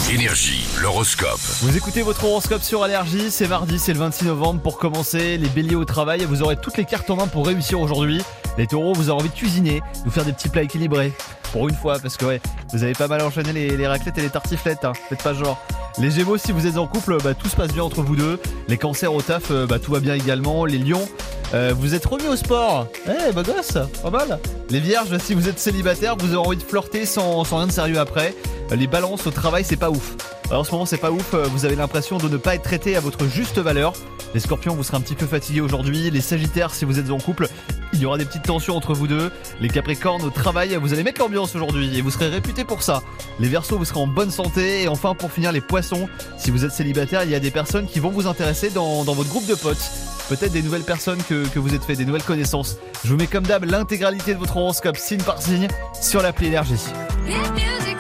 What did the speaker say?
Énergie, l'horoscope. Vous écoutez votre horoscope sur Allergie, c'est mardi, c'est le 26 novembre. Pour commencer, les béliers au travail, vous aurez toutes les cartes en main pour réussir aujourd'hui. Les taureaux, vous aurez envie de cuisiner, de vous faire des petits plats équilibrés. Pour une fois, parce que vous avez pas mal enchaîné les raclettes et les tartiflettes, faites pas genre. Les gémeaux, si vous êtes en couple, tout se passe bien entre vous deux. Les cancers au taf, tout va bien également. Les lions, vous êtes remis au sport. Beau gosse, pas mal. Les vierges, si vous êtes célibataire, vous aurez envie de flirter sans rien de sérieux après. Les balances au travail, c'est pas ouf. Alors, en ce moment, c'est pas ouf, vous avez l'impression de ne pas être traité à votre juste valeur. Les scorpions, vous serez un petit peu fatigués aujourd'hui. Les sagittaires, si vous êtes en couple, il y aura des petites tensions entre vous deux. Les capricornes, au travail, vous allez mettre l'ambiance aujourd'hui et vous serez réputés pour ça. Les verseaux, vous serez en bonne santé. Et enfin, pour finir, les poissons, si vous êtes célibataire, il y a des personnes qui vont vous intéresser dans votre groupe de potes. Peut-être des nouvelles personnes que vous êtes fait, des nouvelles connaissances. Je vous mets comme d'hab l'intégralité de votre horoscope signe par signe sur l'appli Énergie.